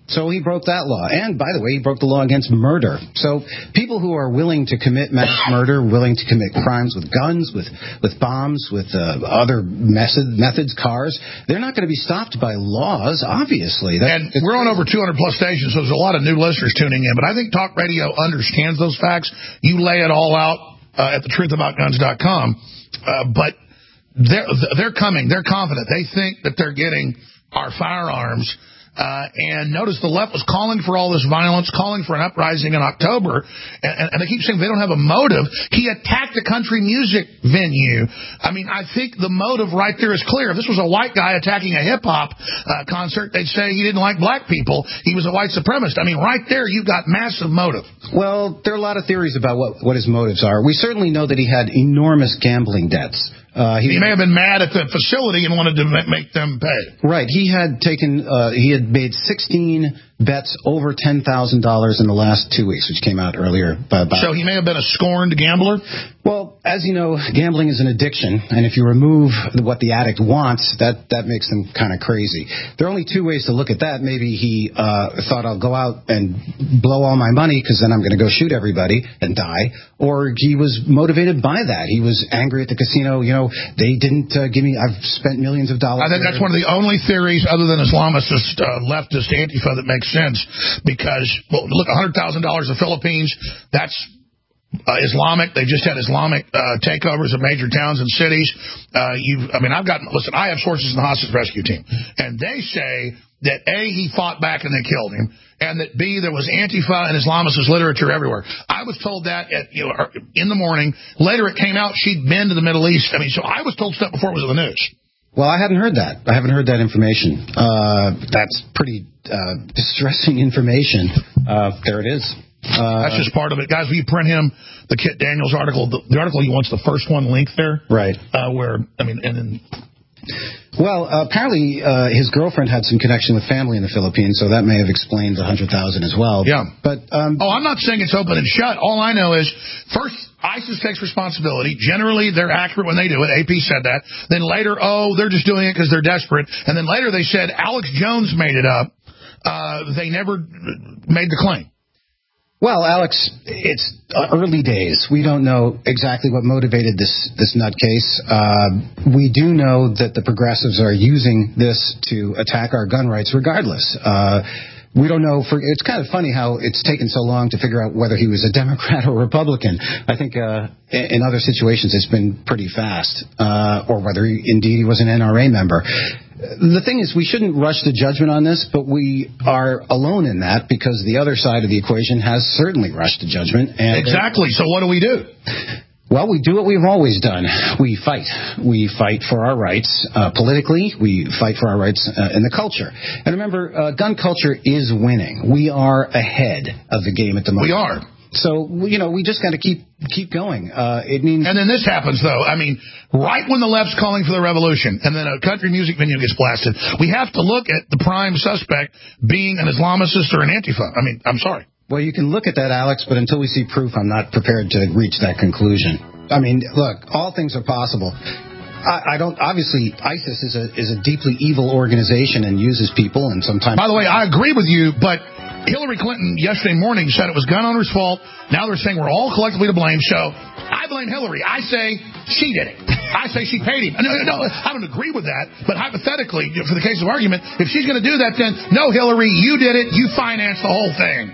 So he broke that law. And, by the way, he broke the law against murder. So people who are willing to commit mass murder, willing to commit crimes with guns, with bombs, with other methods, cars, they're not going to be stopped by laws, obviously. And we're on over 200-plus stations, so there's a lot of new listeners tuning in. But I think Talk Radio understands those facts. You lay it all out at thetruthaboutguns.com. But they're coming. They're confident. They think that they're getting our firearms. And notice the left was calling for all this violence, calling for an uprising in October, and they keep saying they don't have a motive. He attacked a country music venue. I mean, I think the motive right there is clear. If this was a white guy attacking a hip-hop concert, they'd say he didn't like black people. He was a white supremacist. I mean, right there, you've got massive motive. Well, there are a lot of theories about what his motives are. We certainly know that he had enormous gambling debts. He may have been mad at the facility and wanted to make them pay. Right. He had made 16 bets over $10,000 in the last 2 weeks, which came out earlier. So he may have been a scorned gambler? Well, as you know, gambling is an addiction, and if you remove what the addict wants, that makes them kind of crazy. There are only two ways to look at that. Maybe he thought, I'll go out and blow all my money because then I'm going to go shoot everybody and die. Or he was motivated by that. He was angry at the casino. You know, they didn't give me, I've spent millions of dollars. I think that's one of the only theories other than Islamicist, leftist Antifa that makes sense. Because, well, look, $100,000 the Philippines, that's Islamic. They just had Islamic takeovers of major towns and cities. I have sources in the hostage rescue team, and they say that A, he fought back and they killed him, and that B, there was Antifa and Islamicist literature everywhere. I was told that in the morning. Later it came out she'd been to the Middle East. I mean, so I was told stuff before it was in the news. Well, I hadn't heard that. I haven't heard that information. That's pretty distressing information. There it is. That's just part of it. Guys, will you print him the Kit Daniels article? The article he wants the first one linked there. Right. Well, apparently his girlfriend had some connection with family in the Philippines, so that may have explained the $100,000 as well. Yeah. But I'm not saying it's open and shut. All I know is, first, ISIS takes responsibility. Generally, they're accurate when they do it. AP said that. Then later, they're just doing it because they're desperate. And then later they said Alex Jones made it up. They never made the claim. Well, Alex, it's early days. We don't know exactly what motivated this nutcase. We do know that the progressives are using this to attack our gun rights regardless. We don't know. It's kind of funny how it's taken so long to figure out whether he was a Democrat or Republican. I think in other situations it's been pretty fast, or whether indeed he was an NRA member. The thing is, we shouldn't rush to judgment on this, but we are alone in that because the other side of the equation has certainly rushed to judgment. And exactly. So what do we do? Well, we do what we've always done. We fight. We fight for our rights politically. We fight for our rights in the culture. And remember, gun culture is winning. We are ahead of the game at the moment. We are. So, we just got to keep going. It means. And then this happens, though. I mean, right when the left's calling for the revolution, and then a country music venue gets blasted, we have to look at the prime suspect being an Islamicist or an Antifa. I mean, I'm sorry. Well, you can look at that, Alex, but until we see proof, I'm not prepared to reach that conclusion. I mean, look, all things are possible. Obviously, ISIS is a deeply evil organization and uses people, and sometimes. By the way, I agree with you, but Hillary Clinton yesterday morning said it was gun owners' fault. Now they're saying we're all collectively to blame. So I blame Hillary. I say she did it. I say she paid him. No, I don't agree with that. But hypothetically, for the case of argument, if she's going to do that, then no, Hillary, you did it. You financed the whole thing.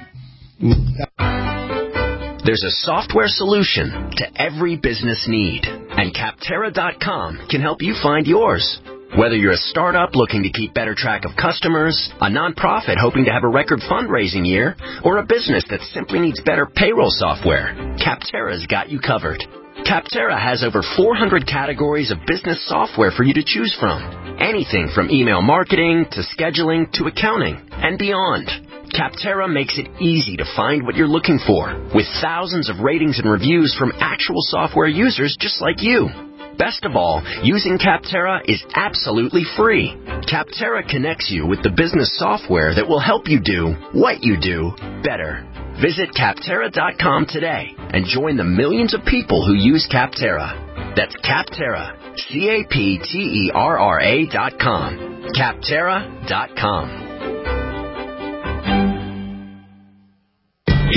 There's a software solution to every business need, and Capterra.com can help you find yours. Whether you're a startup looking to keep better track of customers, a nonprofit hoping to have a record fundraising year, or a business that simply needs better payroll software, Capterra's got you covered. Capterra has over 400 categories of business software for you to choose from. Anything from email marketing to scheduling to accounting and beyond. Capterra makes it easy to find what you're looking for, with thousands of ratings and reviews from actual software users just like you. Best of all, using Capterra is absolutely free. Capterra connects you with the business software that will help you do what you do better. Visit Capterra.com today and join the millions of people who use Capterra. That's Capterra, Capterra.com. Capterra.com.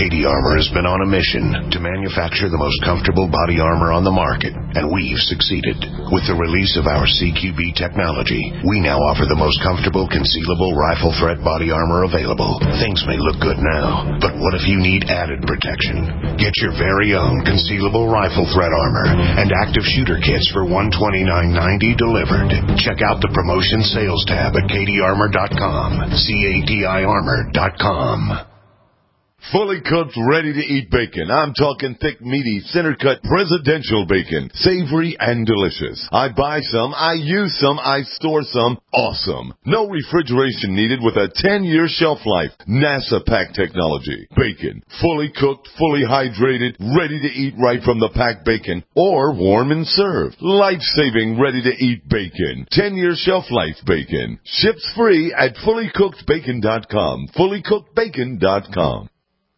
Katie Armor has been on a mission to manufacture the most comfortable body armor on the market, and we've succeeded. With the release of our CQB technology, we now offer the most comfortable concealable rifle threat body armor available. Things may look good now, but what if you need added protection? Get your very own concealable rifle threat armor and active shooter kits for $129.90 delivered. Check out the promotion sales tab at KatieArmor.com. CATIArmor.com. Fully cooked, ready-to-eat bacon. I'm talking thick, meaty, center-cut presidential bacon. Savory and delicious. I buy some, I use some, I store some. Awesome. No refrigeration needed with a 10-year shelf life. NASA-packed technology. Bacon. Fully cooked, fully hydrated, ready to eat right from the packed bacon. Or warm and served. Life-saving, ready-to-eat bacon. 10-year shelf life bacon. Ships free at fullycookedbacon.com. Fullycookedbacon.com.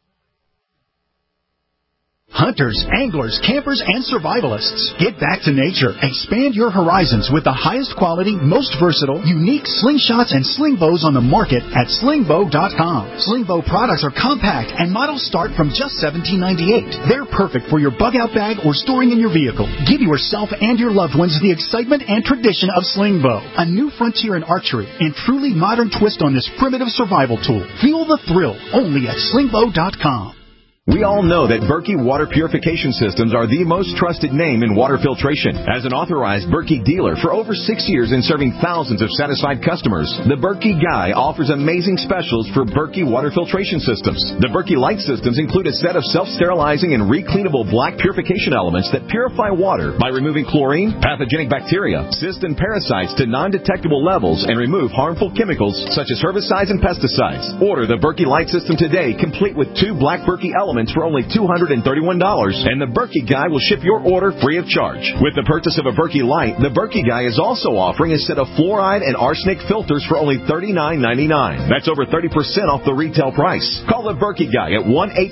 Hunters, anglers, campers, and survivalists. Get back to nature. Expand your horizons with the highest quality, most versatile, unique slingshots and sling bows on the market at slingbow.com. Slingbow products are compact and models start from just $17.98. They're perfect for your bug out bag or storing in your vehicle. Give yourself and your loved ones the excitement and tradition of Slingbow, a new frontier in archery and truly modern twist on this primitive survival tool. Feel the thrill only at slingbow.com. We all know that Berkey Water Purification Systems are the most trusted name in water filtration. As an authorized Berkey dealer for over 6 years and serving thousands of satisfied customers, the Berkey Guy offers amazing specials for Berkey Water Filtration Systems. The Berkey Light Systems include a set of self-sterilizing and recleanable black purification elements that purify water by removing chlorine, pathogenic bacteria, cysts, and parasites to non-detectable levels and remove harmful chemicals such as herbicides and pesticides. Order the Berkey Light System today, complete with 2 black Berkey elements for only $231, and the Berkey Guy will ship your order free of charge. With the purchase of a Berkey Light, the Berkey Guy is also offering a set of fluoride and arsenic filters for only $39.99. That's over 30% off the retail price. Call the Berkey Guy at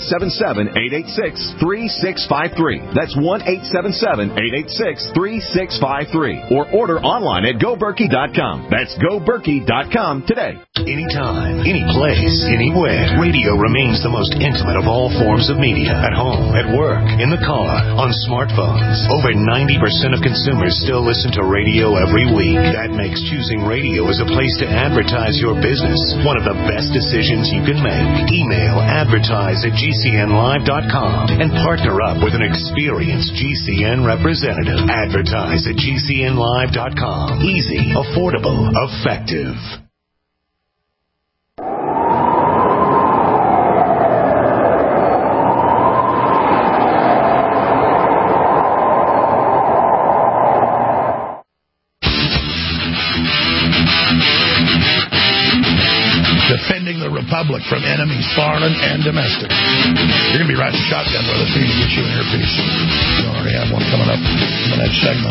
1-877-886-3653. That's 1-877-886-3653. Or order online at GoBerkey.com. That's GoBerkey.com today. Anytime, any place, anywhere, radio remains the most intimate of all forms of media. At home, at work, in the car, on smartphones. Over 90% of consumers still listen to radio every week. That makes choosing radio as a place to advertise your business one of the best decisions you can make. Email advertise@gcnlive.com and partner up with an experienced GCN representative. Advertise@gcnlive.com. Easy, affordable, effective. Defending the Republic from enemies foreign and domestic. You're going to be riding shotgun with us. We need to get you an earpiece. We already have one coming up in the next segment.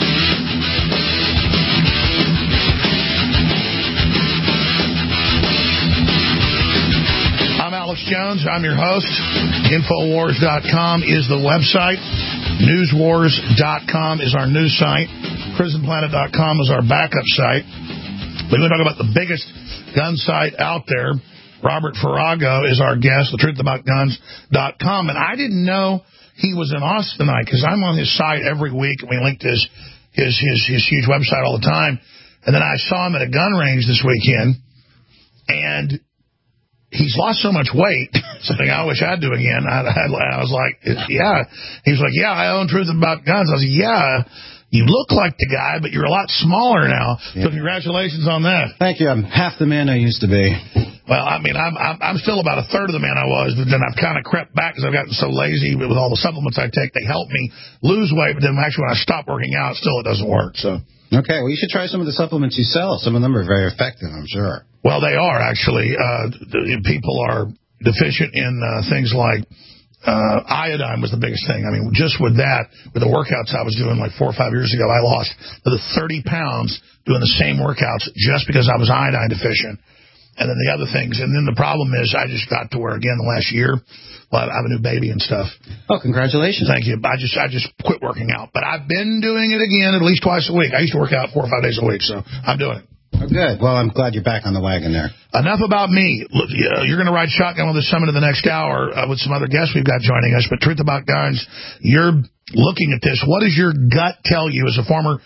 I'm Alex Jones. I'm your host. Infowars.com is the website. Newswars.com is our news site. PrisonPlanet.com is our backup site. We're going to talk about the biggest gun site out there. Robert Farago is our guest, thetrutheaboutguns.com. And I didn't know he was in Austin tonight because I'm on his site every week, and we link to his huge website all the time. And then I saw him at a gun range this weekend, and he's lost so much weight, something I wish I'd do again. I was like, yeah. He was like, yeah, I own Truth About Guns. I was like, yeah. You look like the guy, but you're a lot smaller now. Yeah. So congratulations on that. Thank you. I'm half the man I used to be. Well, I mean, I'm still about a third of the man I was, but then I've kind of crept back because I've gotten so lazy with all the supplements I take. They help me lose weight, but then actually when I stop working out, still it doesn't work. So okay, well, you should try some of the supplements you sell. Some of them are very effective, I'm sure. Well, they are, actually. People are deficient in things like iodine was the biggest thing. I mean, just with that, with the workouts I was doing like 4 or 5 years ago, I lost another 30 pounds doing the same workouts just because I was iodine deficient. And then the other things. And then the problem is I just got to where, again, the last year, well, I have a new baby and stuff. Oh, congratulations. Thank you. I just quit working out. But I've been doing it again at least twice a week. I used to work out 4 or 5 days a week, so I'm doing it. Oh, good. Well, I'm glad you're back on the wagon there. Enough about me. Look, you're going to ride shotgun with the Summit in the next hour with some other guests we've got joining us. But Truth About Guns, you're looking at this. What does your gut tell you as a former,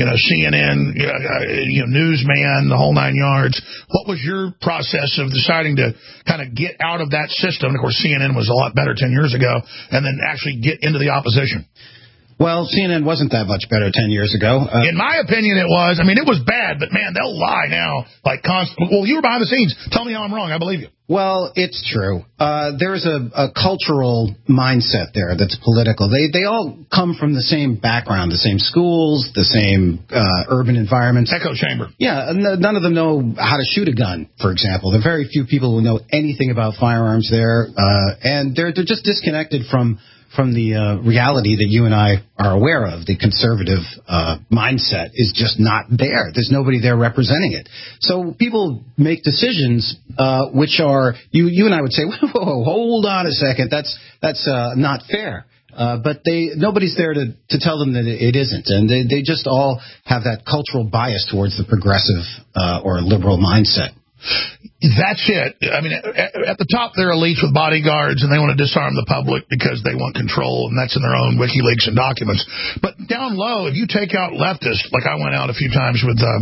CNN, newsman, the whole 9 yards? What was your process of deciding to kind of get out of that system? Of course, CNN was a lot better 10 years ago, and then actually get into the opposition. Well, CNN wasn't that much better 10 years ago. In my opinion, it was. I mean, it was bad, but, man, they'll lie now. Well, you were behind the scenes. Tell me how I'm wrong. I believe you. Well, it's true. There's a cultural mindset there that's political. They all come from the same background, the same schools, the same urban environments. Echo chamber. Yeah, none of them know how to shoot a gun, for example. There are very few people who know anything about firearms there, and they're just disconnected from the reality that you and I are aware of. The conservative mindset is just not there. There's nobody there representing it. So people make decisions which are, you and I would say, whoa, hold on a second, that's not fair. But nobody's there to tell them that it isn't. And they just all have that cultural bias towards the progressive or liberal mindset. That's it. I mean, at the top, they're elites with bodyguards, and they want to disarm the public because they want control, and that's in their own WikiLeaks and documents. But down low, if you take out leftists, like I went out a few times with a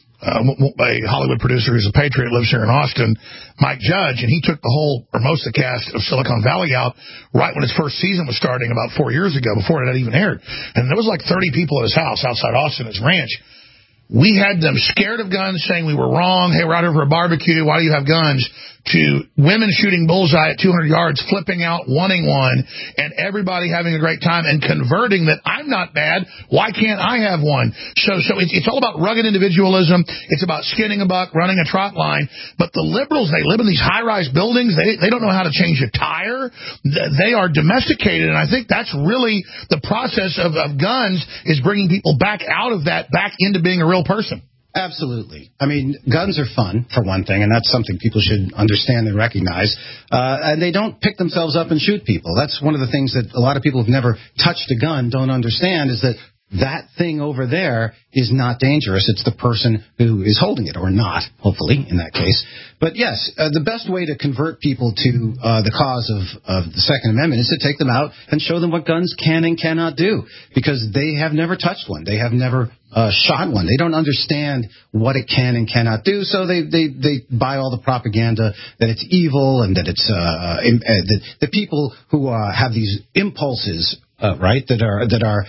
Hollywood producer who's a patriot, lives here in Austin, Mike Judge, and he took the whole, or most of the cast of Silicon Valley out right when its first season was starting about 4 years ago, before it had even aired. And there was like 30 people at his house outside Austin, his ranch. We had them scared of guns, saying we were wrong. Hey, we're out here for a barbecue. Why do you have guns? To women shooting bullseye at 200 yards, flipping out, wanting one, and everybody having a great time and converting that I'm not bad. Why can't I have one? So it's all about rugged individualism. It's about skinning a buck, running a trot line. But the liberals, they live in these high-rise buildings. They don't know how to change a tire. They are domesticated, and I think that's really the process of guns, is bringing people back out of that, back into being a real person. Absolutely. I mean, guns are fun, for one thing, and that's something people should understand and recognize. And they don't pick themselves up and shoot people. That's one of the things that a lot of people who've never touched a gun don't understand, is that thing over there is not dangerous. It's the person who is holding it, or not, hopefully, in that case. But yes, the best way to convert people to the cause of the Second Amendment is to take them out and show them what guns can and cannot do, because they have never touched one. They have never shot one. They don't understand what it can and cannot do, so they buy all the propaganda that it's evil and that it's the people who have these impulses. Right, that are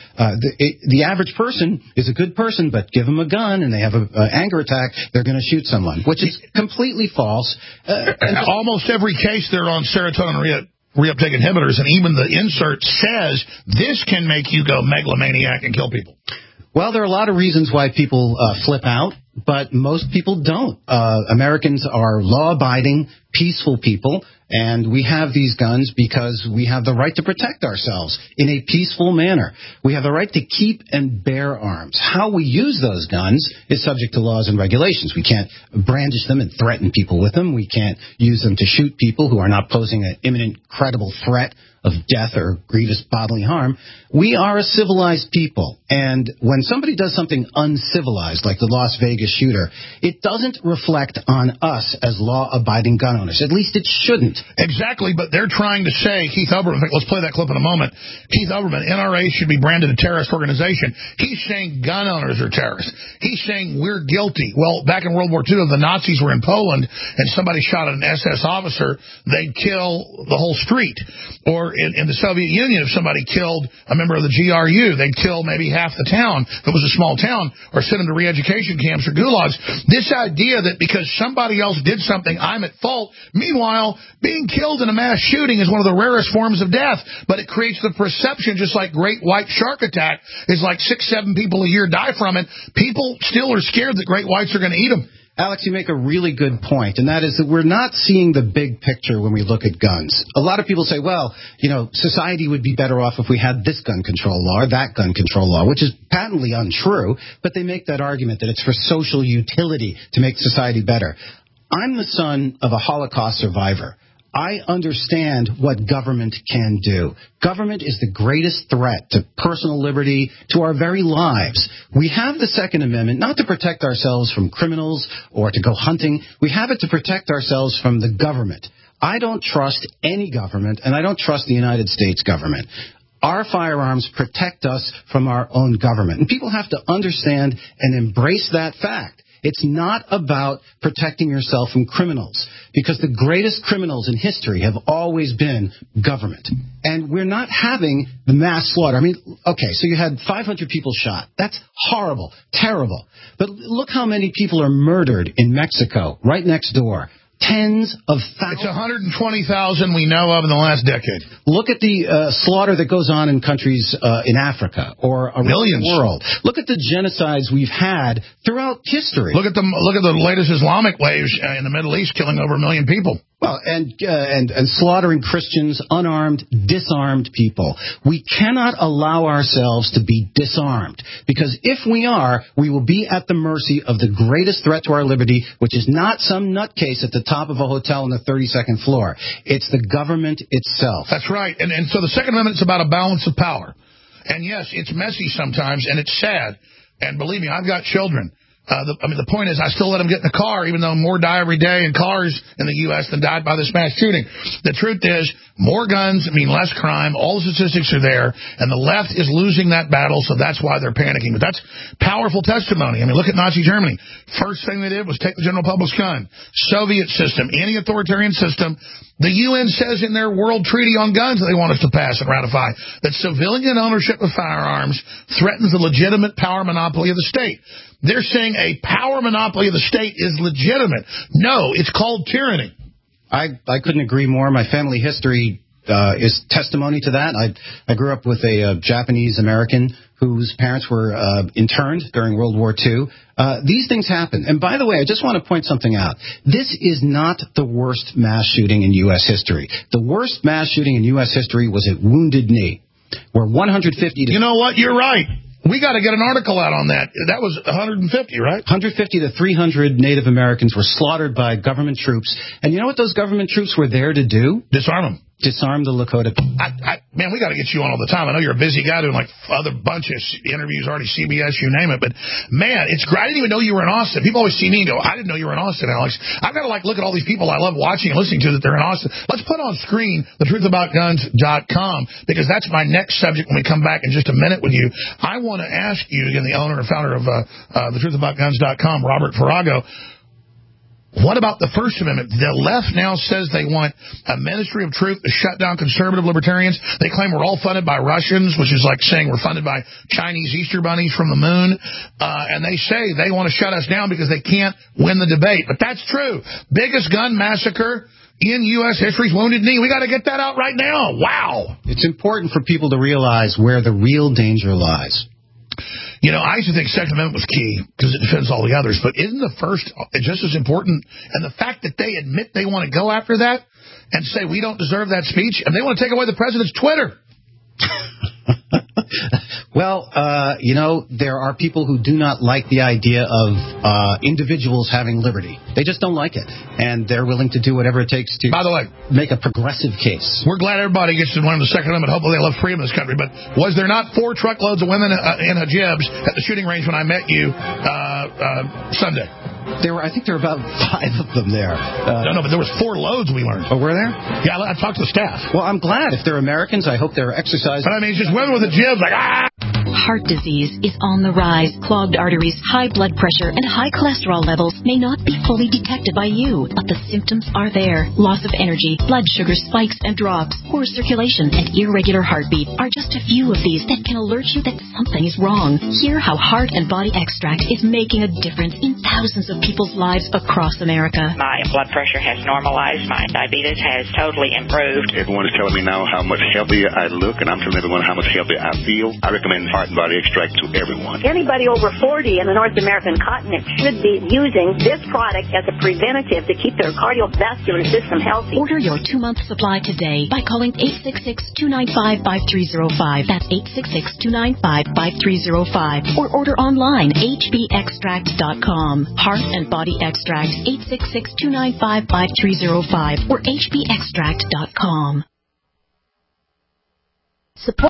the average person is a good person, but give them a gun and they have an anger attack, they're going to shoot someone, which is completely false. Almost every case they're on serotonin reuptake inhibitors, and even the insert says this can make you go megalomaniac and kill people. Well, there are a lot of reasons why people flip out, but most people don't. Americans are law-abiding, peaceful people, and we have these guns because we have the right to protect ourselves in a peaceful manner. We have the right to keep and bear arms. How we use those guns is subject to laws and regulations. We can't brandish them and threaten people with them. We can't use them to shoot people who are not posing an imminent, credible threat of death or grievous bodily harm. We are a civilized people, and when somebody does something uncivilized, like the Las Vegas shooter, it doesn't reflect on us as law-abiding gun owners. At least it shouldn't. Exactly, but they're trying to say, Keith Olbermann, let's play that clip in a moment. Keith Olbermann, NRA should be branded a terrorist organization. He's saying gun owners are terrorists. He's saying we're guilty. Well, back in World War II, if the Nazis were in Poland and somebody shot an SS officer, they'd kill the whole street. Or in the Soviet Union, if somebody killed a member of the GRU, they'd kill maybe half the town if it was a small town, or send them to re-education camps or gulags. This idea that because somebody else did something, I'm at fault. Meanwhile, being killed in a mass shooting is one of the rarest forms of death, but it creates the perception, just like great white shark attack is like 6-7 people a year die from it. People still are scared that great whites are going to eat them. Alex, you make a really good point, and that is that we're not seeing the big picture when we look at guns. A lot of people say, well, society would be better off if we had this gun control law or that gun control law, which is patently untrue, but they make that argument that it's for social utility to make society better. I'm the son of a Holocaust survivor. I understand what government can do. Government is the greatest threat to personal liberty, to our very lives. We have the Second Amendment not to protect ourselves from criminals or to go hunting. We have it to protect ourselves from the government. I don't trust any government, and I don't trust the United States government. Our firearms protect us from our own government. And people have to understand and embrace that fact. It's not about protecting yourself from criminals, because the greatest criminals in history have always been government. And we're not having the mass slaughter. I mean, okay, so you had 500 people shot. That's horrible, terrible. But look how many people are murdered in Mexico, right next door. Tens of thousands. It's 120,000 we know of in the last decade. Look at the slaughter that goes on in countries in Africa or around Millions. the world. Look at the genocides we've had throughout history. Look at the latest Islamic waves in the Middle East, killing over 1 million people. Well, and slaughtering Christians, unarmed, disarmed people. We cannot allow ourselves to be disarmed, because if we are, we will be at the mercy of the greatest threat to our liberty, which is not some nutcase at the top of a hotel on the 32nd floor. It's the government itself. That's right. And so the Second Amendment is about a balance of power. And yes, it's messy sometimes, and it's sad. And believe me, I've got children. The point is, I still let them get in the car, even though more die every day in cars in the U.S. than died by this mass shooting. The truth is, more guns mean less crime. All the statistics are there, and the left is losing that battle, so that's why they're panicking. But that's powerful testimony. I mean, look at Nazi Germany. First thing they did was take the general public's gun. Soviet system, any authoritarian system. The UN says in their World Treaty on Guns that they want us to pass and ratify that civilian ownership of firearms threatens the legitimate power monopoly of the state. They're saying a power monopoly of the state is legitimate. No, it's called tyranny. I couldn't agree more. My family history is testimony to that. I grew up with a Japanese American whose parents were interned during World War II. These things happen. And by the way, I just want to point something out. This is not the worst mass shooting in U.S. history. The worst mass shooting in U.S. history was at Wounded Knee, where 150 to... You know what? You're right. We got to get an article out on that. That was 150, right? 150 to 300 Native Americans were slaughtered by government troops. And you know what those government troops were there to do? Disarm them. Disarm the Lakota. Man, we got to get you on all the time. I know you're a busy guy doing like other bunch of interviews, already CBS, you name it. But, man, it's great. I didn't even know you were in Austin. People always see me and go, I didn't know you were in Austin, Alex. I've got to look at all these people I love watching and listening to that they're in Austin. Let's put on screen thetruthaboutguns.com, because that's my next subject when we come back in just a minute with you. I want to ask you, again, the owner and founder of thetruthaboutguns.com, Robert Farago, what about the First Amendment? The left now says they want a Ministry of Truth to shut down conservative libertarians. They claim we're all funded by Russians, which is like saying we're funded by Chinese Easter bunnies from the moon. And they say they want to shut us down because they can't win the debate. But that's true. Biggest gun massacre in U.S. history's Wounded Knee. We got to get that out right now. Wow. It's important for people to realize where the real danger lies. You know, I used to think Second Amendment was key because it defends all the others, but isn't the First just as important? And the fact that they admit they want to go after that and say we don't deserve that speech, and they want to take away the president's Twitter. Well, there are people who do not like the idea of individuals having liberty. They just don't like it. And they're willing to do whatever it takes to, by the way, make a progressive case. We're glad everybody gets to learn the Second Amendment. Hopefully they love freedom in this country. But was there not 4 truckloads of women in hijabs at the shooting range when I met you Sunday? I think there were about 5 of them there. No, but there was 4 loads we learned. Oh, were there? Yeah, I talked to the staff. Well, I'm glad. If they're Americans, I hope they're exercising. But I mean, it's just women with hijabs like, Heart disease is on the rise. Clogged arteries, high blood pressure, and high cholesterol levels may not be fully detected by you, but the symptoms are there. Loss of energy, blood sugar spikes and drops, poor circulation, and irregular heartbeat are just a few of these that can alert you that something is wrong. Hear how Heart and Body Extract is making a difference in thousands of people's lives across America. My blood pressure has normalized. My diabetes has totally improved. Everyone is telling me now how much healthier I look, and I'm telling everyone how much healthier I feel. I recommend Heart Heart and Body Extract to everyone. Anybody over 40 in the North American continent should be using this product as a preventative to keep their cardiovascular system healthy. Order your 2-month supply today by calling 866-295-5305. That's 866-295-5305. Or order online, hbextract.com. Heart and Body Extract, 866-295-5305 or hbextract.com. Support